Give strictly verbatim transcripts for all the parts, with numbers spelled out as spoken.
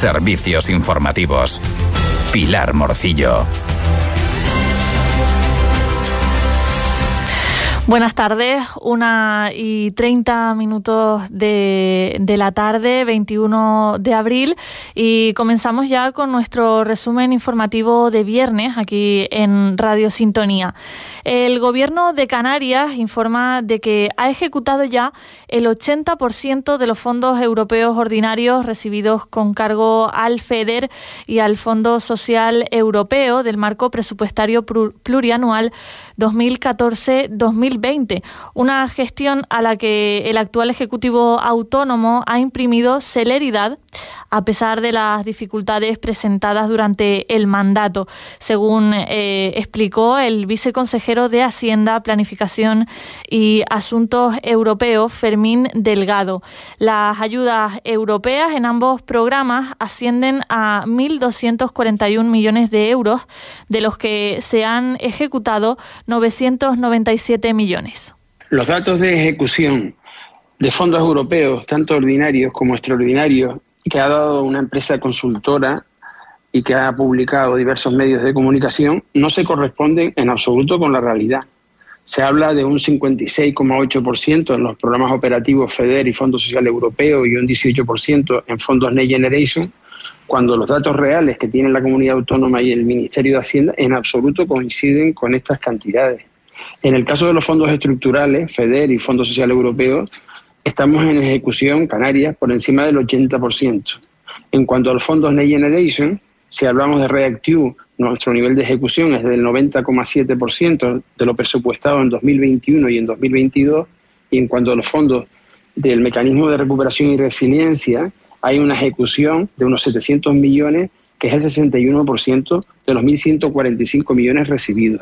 Servicios informativos. Pilar Morcillo. Buenas tardes, una y treinta minutos de, de la tarde, veintiuno de abril, y comenzamos ya con nuestro resumen informativo de viernes aquí en Radio Sintonía. El Gobierno de Canarias informa de que ha ejecutado ya el ochenta por ciento de los fondos europeos ordinarios recibidos con cargo al FEDER y al Fondo Social Europeo del marco presupuestario plurianual dos mil catorce dos mil veinte, una gestión a la que el actual Ejecutivo Autónomo ha imprimido celeridad a pesar de las dificultades presentadas durante el mandato, según eh, explicó el viceconsejero de Hacienda, Planificación y Asuntos Europeos, Fermín Delgado. Las ayudas europeas en ambos programas ascienden a mil doscientos cuarenta y un millones de euros, de los que se han ejecutado novecientos noventa y siete millones. Los datos de ejecución de fondos europeos, tanto ordinarios como extraordinarios, que ha dado una empresa consultora y que ha publicado diversos medios de comunicación, no se corresponden en absoluto con la realidad. Se habla de un cincuenta y seis coma ocho por ciento en los programas operativos FEDER y Fondo Social Europeo y un dieciocho por ciento en fondos Next Generation, cuando los datos reales que tiene la Comunidad Autónoma y el Ministerio de Hacienda en absoluto coinciden con estas cantidades. En el caso de los fondos estructurales, FEDER y Fondo Social Europeo, estamos en ejecución, Canarias, por encima del ochenta por ciento. En cuanto a los fondos Next Generation, si hablamos de REACT-EU, nuestro nivel de ejecución es del noventa coma siete por ciento de lo presupuestado en dos mil veintiuno y en dos mil veintidós, y en cuanto a los fondos del Mecanismo de Recuperación y Resiliencia, hay una ejecución de unos setecientos millones, que es el sesenta y uno por ciento de los mil ciento cuarenta y cinco millones recibidos.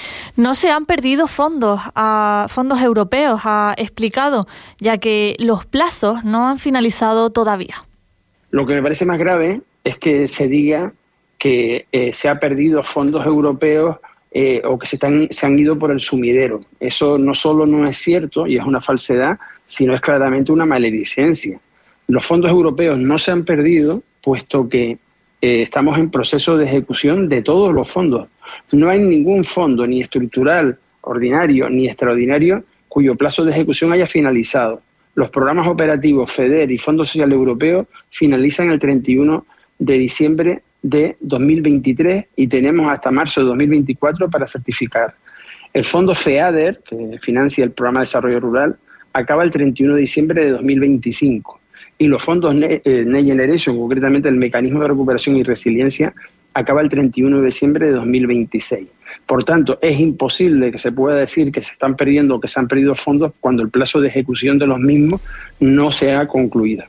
No se han perdido fondos, a fondos europeos, ha explicado, ya que los plazos no han finalizado todavía. Lo que me parece más grave es que se diga que eh, se ha perdido fondos europeos eh, o que se, están, se han ido por el sumidero. Eso no solo no es cierto y es una falsedad, sino es claramente una maledicencia. Los fondos europeos no se han perdido, puesto que eh, estamos en proceso de ejecución de todos los fondos. No hay ningún fondo, ni estructural, ordinario, ni extraordinario, cuyo plazo de ejecución haya finalizado. Los programas operativos FEDER y Fondo Social Europeo finalizan el treinta y uno de diciembre de dos mil veintitrés y tenemos hasta marzo de dos mil veinticuatro para certificar. El Fondo FEADER, que financia el Programa de Desarrollo Rural, acaba el treinta y uno de diciembre de dos mil veinticinco. Y los fondos Next Generation, concretamente el Mecanismo de Recuperación y Resiliencia, acaba el treinta y uno de diciembre de dos mil veintiséis. Por tanto, es imposible que se pueda decir que se están perdiendo o que se han perdido fondos cuando el plazo de ejecución de los mismos no se ha concluido.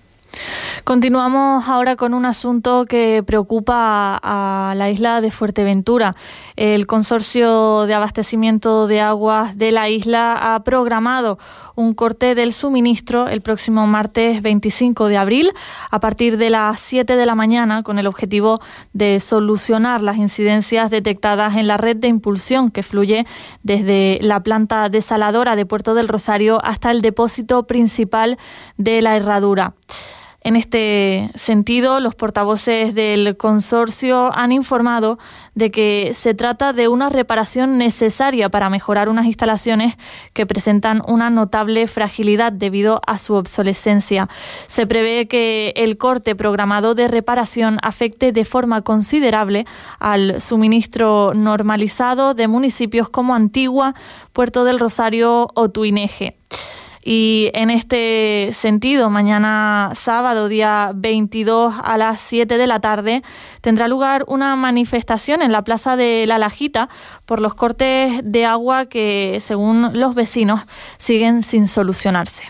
Continuamos ahora con un asunto que preocupa a la isla de Fuerteventura. El Consorcio de Abastecimiento de Aguas de la isla ha programado un corte del suministro el próximo martes veinticinco de abril a partir de las siete de la mañana, con el objetivo de solucionar las incidencias detectadas en la red de impulsión que fluye desde la planta desaladora de Puerto del Rosario hasta el depósito principal de la Herradura. En este sentido, los portavoces del consorcio han informado de que se trata de una reparación necesaria para mejorar unas instalaciones que presentan una notable fragilidad debido a su obsolescencia. Se prevé que el corte programado de reparación afecte de forma considerable al suministro normalizado de municipios como Antigua, Puerto del Rosario o Tuineje. Y en este sentido, mañana sábado, día veintidós a las siete de la tarde, tendrá lugar una manifestación en la Plaza de la Lajita por los cortes de agua que, según los vecinos, siguen sin solucionarse.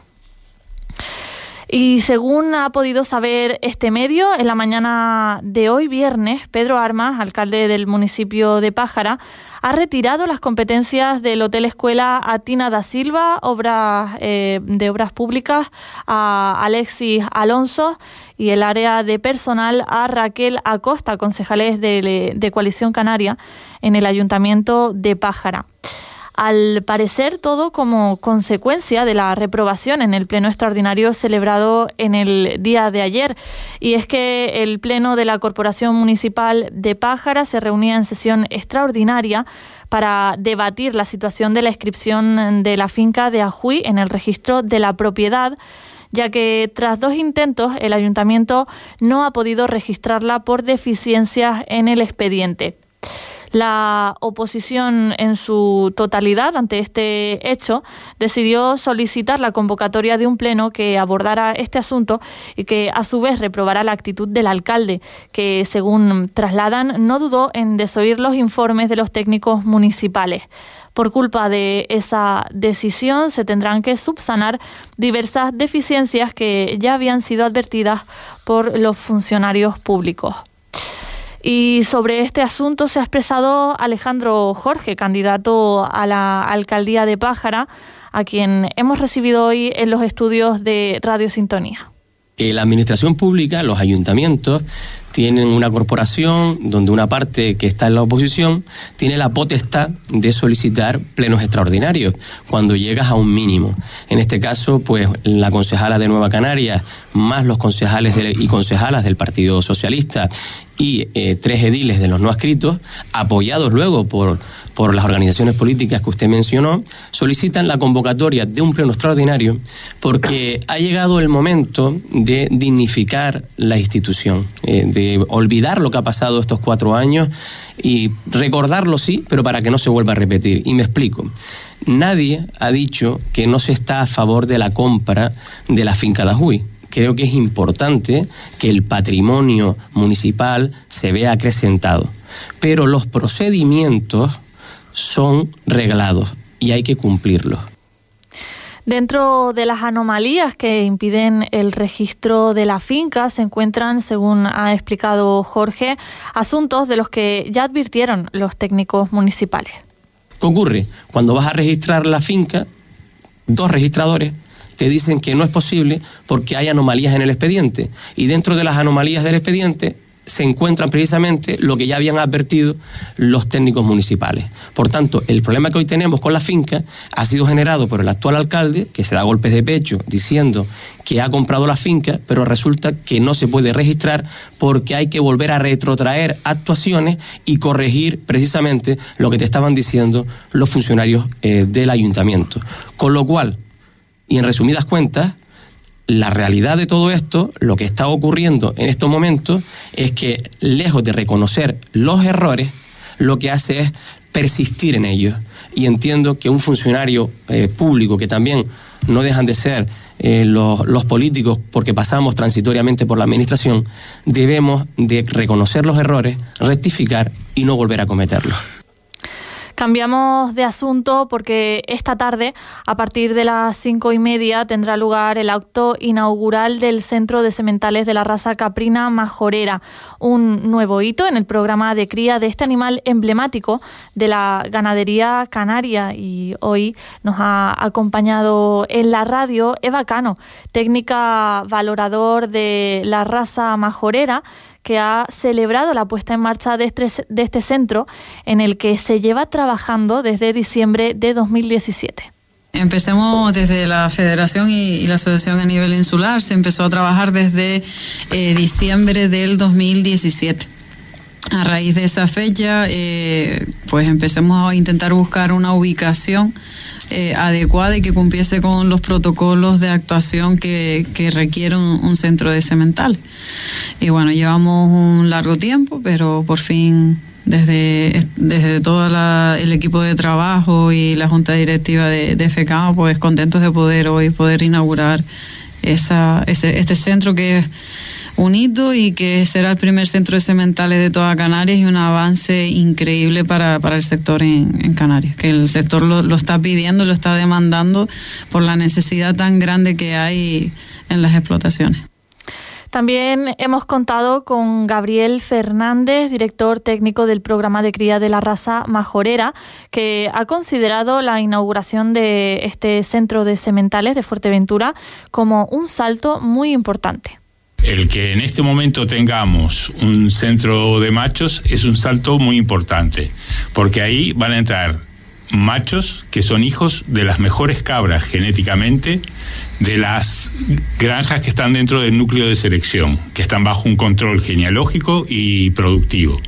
Y según ha podido saber este medio, en la mañana de hoy, viernes, Pedro Armas, alcalde del municipio de Pájara, ha retirado las competencias del Hotel Escuela a Tina da Silva, obras, eh, de Obras Públicas, a Alexis Alonso, y el área de personal a Raquel Acosta, concejales de, de Coalición Canaria en el Ayuntamiento de Pájara. Al parecer, todo como consecuencia de la reprobación en el pleno extraordinario celebrado en el día de ayer. Y es que el pleno de la Corporación Municipal de Pájara se reunía en sesión extraordinaria para debatir la situación de la inscripción de la finca de Ajuy en el registro de la propiedad, ya que tras dos intentos el ayuntamiento no ha podido registrarla por deficiencias en el expediente. La oposición en su totalidad ante este hecho decidió solicitar la convocatoria de un pleno que abordara este asunto y que a su vez reprobara la actitud del alcalde, que según trasladan no dudó en desoír los informes de los técnicos municipales. Por culpa de esa decisión se tendrán que subsanar diversas deficiencias que ya habían sido advertidas por los funcionarios públicos. Y sobre este asunto se ha expresado Alejandro Jorge, candidato a la alcaldía de Pájara, a quien hemos recibido hoy en los estudios de Radio Sintonía. La administración pública, los ayuntamientos, tienen una corporación donde una parte que está en la oposición tiene la potestad de solicitar plenos extraordinarios cuando llegas a un mínimo. En este caso, pues la concejala de Nueva Canarias, más los concejales de, y concejalas del Partido Socialista y eh, tres ediles de los no adscritos, apoyados luego por, por las organizaciones políticas que usted mencionó, solicitan la convocatoria de un pleno extraordinario porque ha llegado el momento de dignificar la institución, eh, de olvidar lo que ha pasado estos cuatro años y recordarlo sí, pero para que no se vuelva a repetir. Y me explico. Nadie ha dicho que no se está a favor de la compra de la finca de Ajuy. Creo que es importante que el patrimonio municipal se vea acrecentado, pero los procedimientos son reglados y hay que cumplirlos. Dentro de las anomalías que impiden el registro de la finca se encuentran, según ha explicado Jorge, asuntos de los que ya advirtieron los técnicos municipales. ¿Qué ocurre? Cuando vas a registrar la finca, dos registradores te dicen que no es posible porque hay anomalías en el expediente. Y dentro de las anomalías del expediente se encuentran precisamente lo que ya habían advertido los técnicos municipales. Por tanto, el problema que hoy tenemos con la finca ha sido generado por el actual alcalde, que se da golpes de pecho diciendo que ha comprado la finca, pero resulta que no se puede registrar porque hay que volver a retrotraer actuaciones y corregir precisamente lo que te estaban diciendo los funcionarios eh, del ayuntamiento. Con lo cual, y en resumidas cuentas, la realidad de todo esto, lo que está ocurriendo en estos momentos, es que lejos de reconocer los errores, lo que hace es persistir en ellos. Y entiendo que un funcionario eh, público, que también no dejan de ser eh, los, los políticos, porque pasamos transitoriamente por la administración, debemos de reconocer los errores, rectificar y no volver a cometerlos. Cambiamos de asunto porque esta tarde, a partir de las cinco y media, tendrá lugar el acto inaugural del Centro de Sementales de la raza caprina majorera, un nuevo hito en el programa de cría de este animal emblemático de la ganadería canaria. Y hoy nos ha acompañado en la radio Eva Cano, técnica valorador de la raza majorera, que ha celebrado la puesta en marcha de este, de este centro en el que se lleva trabajando desde diciembre de dos mil diecisiete. Empecemos desde la federación y, y la asociación a nivel insular. Se empezó a trabajar desde eh, diciembre del dos mil diecisiete. A raíz de esa fecha, eh, pues empecemos a intentar buscar una ubicación eh, adecuada y que cumpliese con los protocolos de actuación que, que requiere un, un centro de sementales. Y bueno, llevamos un largo tiempo, pero por fin desde, desde todo la, el equipo de trabajo y la junta directiva de, de FECAMA, pues contentos de poder hoy poder inaugurar esa, ese, este centro que es un hito y que será el primer centro de sementales de toda Canarias y un avance increíble para, para el sector en, en Canarias, que el sector lo, lo está pidiendo, lo está demandando por la necesidad tan grande que hay en las explotaciones. También hemos contado con Gabriel Fernández, director técnico del programa de cría de la raza majorera, que ha considerado la inauguración de este centro de sementales de Fuerteventura como un salto muy importante. El que en este momento tengamos un centro de machos es un salto muy importante, porque ahí van a entrar machos que son hijos de las mejores cabras genéticamente de las granjas que están dentro del núcleo de selección, que están bajo un control genealógico y productivo.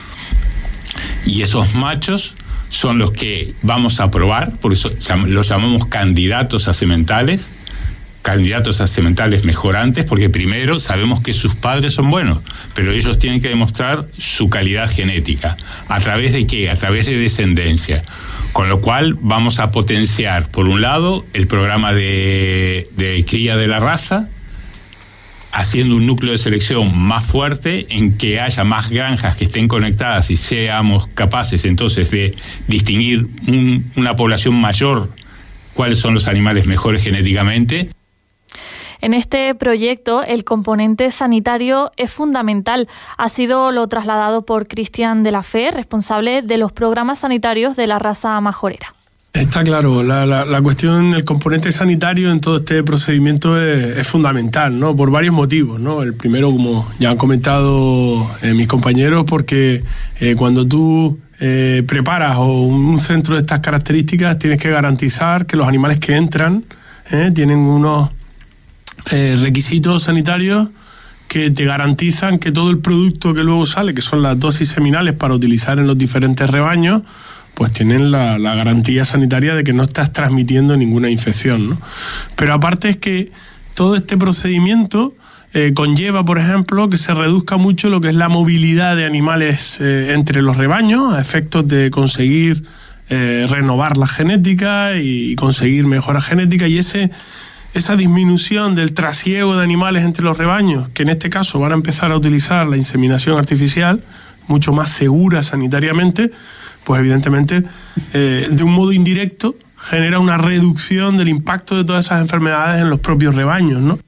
Y esos machos son los que vamos a probar, por eso los llamamos candidatos a sementales, candidatos a sementales mejorantes, porque primero sabemos que sus padres son buenos, pero ellos tienen que demostrar su calidad genética. ¿A través de qué? A través de descendencia. Con lo cual vamos a potenciar, por un lado, el programa de, de cría de la raza, haciendo un núcleo de selección más fuerte, en que haya más granjas que estén conectadas y seamos capaces entonces de distinguir un, una población mayor, cuáles son los animales mejores genéticamente. En este proyecto, el componente sanitario es fundamental. Ha sido lo trasladado por Cristian de la Fe, responsable de los programas sanitarios de la raza majorera. Está claro, la, la, la cuestión del componente sanitario en todo este procedimiento es, es fundamental, ¿no? Por varios motivos, ¿no? El primero, como ya han comentado eh, mis compañeros, porque eh, cuando tú eh, preparas un centro de estas características, tienes que garantizar que los animales que entran eh, tienen unos eh, requisitos sanitarios que te garantizan que todo el producto que luego sale, que son las dosis seminales para utilizar en los diferentes rebaños, pues tienen la, la garantía sanitaria de que no estás transmitiendo ninguna infección, ¿no? Pero aparte es que todo este procedimiento eh, conlleva, por ejemplo, que se reduzca mucho lo que es la movilidad de animales eh, entre los rebaños, a efectos de conseguir eh, renovar la genética y conseguir mejoras genéticas, y ese esa disminución del trasiego de animales entre los rebaños, que en este caso van a empezar a utilizar la inseminación artificial, mucho más segura sanitariamente, pues evidentemente, eh, de un modo indirecto, genera una reducción del impacto de todas esas enfermedades en los propios rebaños, ¿no?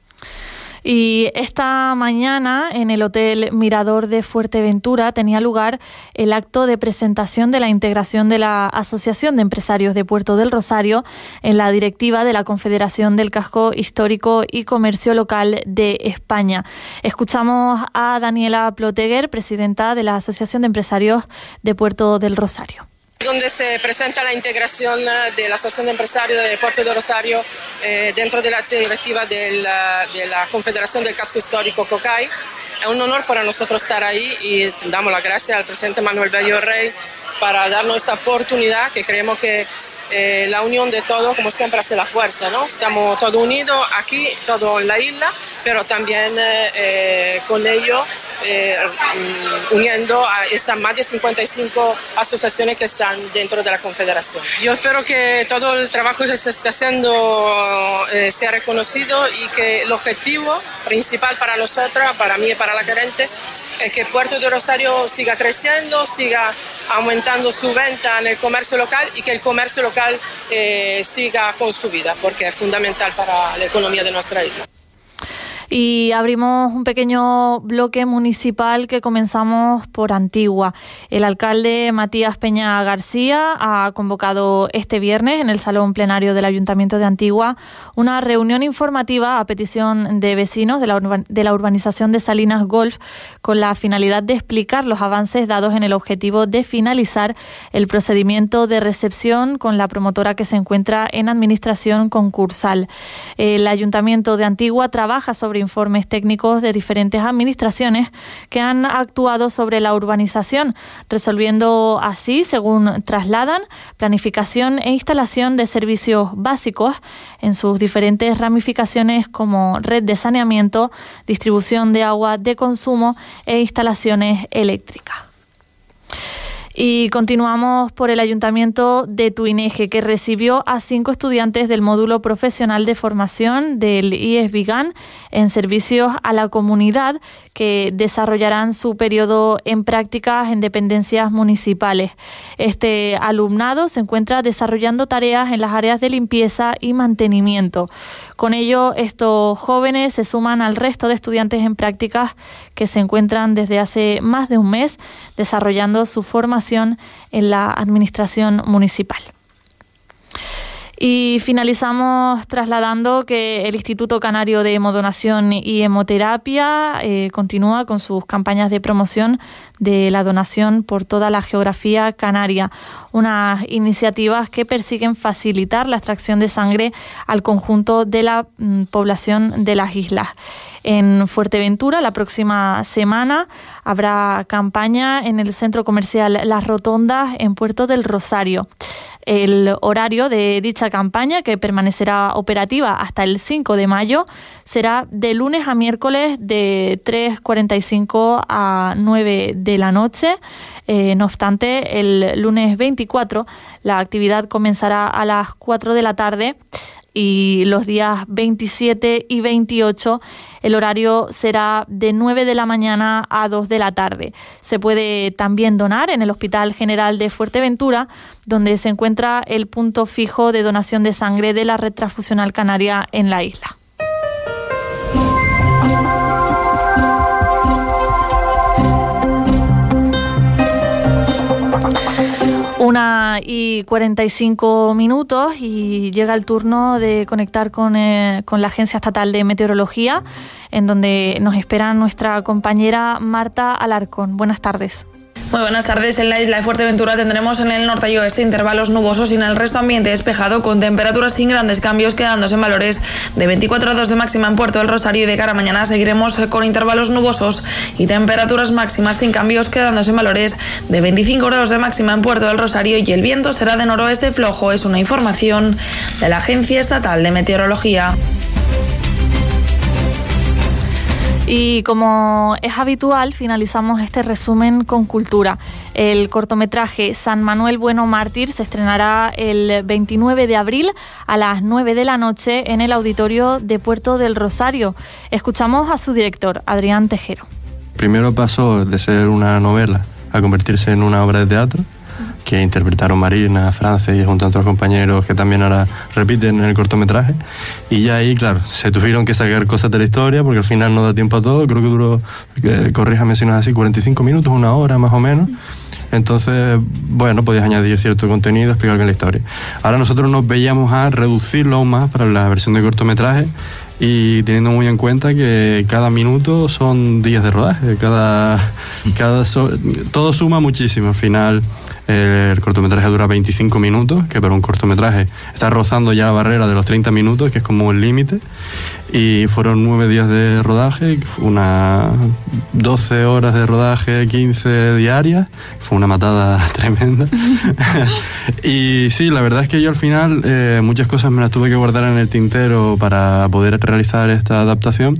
Y esta mañana en el Hotel Mirador de Fuerteventura tenía lugar el acto de presentación de la integración de la Asociación de Empresarios de Puerto del Rosario en la directiva de la Confederación del Casco Histórico y Comercio Local de España. Escuchamos a Daniela Ploteguer, presidenta de la Asociación de Empresarios de Puerto del Rosario. Donde se presenta la integración de la Asociación de Empresarios de Puerto de Rosario eh, dentro de la directiva de la, de la Confederación del Casco Histórico COCAI. Es un honor para nosotros estar ahí y damos las gracias al presidente Manuel Bello Rey para darnos esta oportunidad, que creemos que eh, la unión de todos, como siempre, hace la fuerza, ¿no? Estamos todos unidos aquí, todos en la isla, pero también eh, con ello Eh, uniendo a estas más de cincuenta y cinco asociaciones que están dentro de la Confederación. Yo espero que todo el trabajo que se está haciendo eh, sea reconocido y que el objetivo principal para nosotras, para mí y para la gerente, es que Puerto de Rosario siga creciendo, siga aumentando su venta en el comercio local y que el comercio local eh, siga con su vida, porque es fundamental para la economía de nuestra isla. Y abrimos un pequeño bloque municipal que comenzamos por Antigua. El alcalde Matías Peña García ha convocado este viernes en el Salón Plenario del Ayuntamiento de Antigua una reunión informativa a petición de vecinos de la, urban, de la urbanización de Salinas Golf, con la finalidad de explicar los avances dados en el objetivo de finalizar el procedimiento de recepción con la promotora que se encuentra en administración concursal. El Ayuntamiento de Antigua trabaja sobre informes técnicos de diferentes administraciones que han actuado sobre la urbanización, resolviendo así, según trasladan, planificación e instalación de servicios básicos en sus diferentes ramificaciones como red de saneamiento, distribución de agua de consumo e instalaciones eléctricas. Y continuamos por el Ayuntamiento de Tuineje, que recibió a cinco estudiantes del módulo profesional de formación del I E S Vigan en servicios a la comunidad, que desarrollarán su periodo en prácticas en dependencias municipales. Este alumnado se encuentra desarrollando tareas en las áreas de limpieza y mantenimiento. Con ello, estos jóvenes se suman al resto de estudiantes en prácticas que se encuentran desde hace más de un mes desarrollando su formación en la administración municipal. Y finalizamos trasladando que el Instituto Canario de Hemodonación y Hemoterapia eh, continúa con sus campañas de promoción de la donación por toda la geografía canaria. unas iniciativas que persiguen facilitar la extracción de sangre al conjunto de la mm, población de las islas. En Fuerteventura, la próxima semana, habrá campaña en el centro comercial Las Rotondas, en Puerto del Rosario. El horario de dicha campaña, que permanecerá operativa hasta el cinco de mayo, será de lunes a miércoles de tres cuarenta y cinco a nueve de la noche. Eh, no obstante, el lunes veinticuatro la actividad comenzará a las cuatro de la tarde y los días veintisiete y veintiocho el horario será de nueve de la mañana a dos de la tarde. Se puede también donar en el Hospital General de Fuerteventura, donde se encuentra el punto fijo de donación de sangre de la Red Transfusional Canaria en la isla. Una y cuarenta y cinco minutos y llega el turno de conectar con, eh, con la Agencia Estatal de Meteorología, en donde nos espera nuestra compañera Marta Alarcón. Buenas tardes. Muy buenas tardes. En la isla de Fuerteventura tendremos en el norte y oeste intervalos nubosos y en el resto ambiente despejado, con temperaturas sin grandes cambios, quedándose en valores de veinticuatro grados de máxima en Puerto del Rosario, y de cara a mañana seguiremos con intervalos nubosos y temperaturas máximas sin cambios, quedándose en valores de veinticinco grados de máxima en Puerto del Rosario, y el viento será de noroeste flojo. Es una información de la Agencia Estatal de Meteorología. Y como es habitual, finalizamos este resumen con cultura. El cortometraje San Manuel Bueno Mártir se estrenará el veintinueve de abril a las nueve de la noche en el Auditorio de Puerto del Rosario. Escuchamos a su director, Adrián Tejero. Primero pasó de ser una novela a convertirse en una obra de teatro, que interpretaron Marina, Frances y junto a otros compañeros que también ahora repiten en el cortometraje. Y ya ahí, claro, se tuvieron que sacar cosas de la historia porque al final no da tiempo a todo. Creo que duró, eh, corríjame si no es así, cuarenta y cinco minutos, una hora más o menos. Entonces, bueno, podías añadir cierto contenido, explicar bien la historia. Ahora nosotros nos veíamos a reducirlo aún más para la versión de cortometraje, y teniendo muy en cuenta que cada minuto son días de rodaje, cada, cada so, todo suma muchísimo. Al final eh, el cortometraje dura veinticinco minutos, que para un cortometraje está rozando ya la barrera de los treinta minutos, que es como el límite, y fueron nueve días de rodaje, unas doce horas de rodaje, quince diarias, fue una matada tremenda. Y sí, la verdad es que yo al final eh, muchas cosas me las tuve que guardar en el tintero para poder realizar esta adaptación.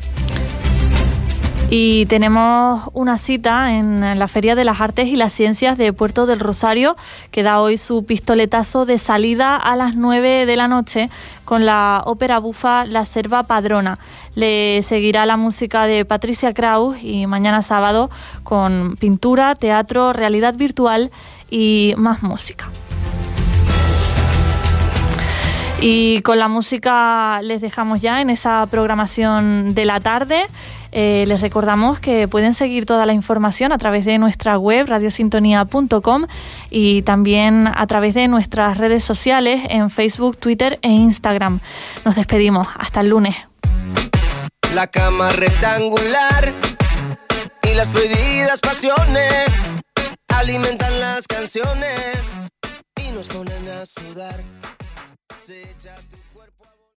Y tenemos una cita en la Feria de las Artes y las Ciencias de Puerto del Rosario, que da hoy su pistoletazo de salida a las nueve de la noche con la ópera bufa La Serva Padrona. Le seguirá la música de Patricia Kraus y mañana sábado con pintura, teatro, realidad virtual y más música. Y con la música les dejamos ya en esa programación de la tarde. Eh, les recordamos que pueden seguir toda la información a través de nuestra web radiosintonía punto com y también a través de nuestras redes sociales en Facebook, Twitter e Instagram. Nos despedimos. Hasta el lunes. La cama rectangular y las prohibidas pasiones alimentan las canciones y nos ponen a sudar. Sella tu cuerpo.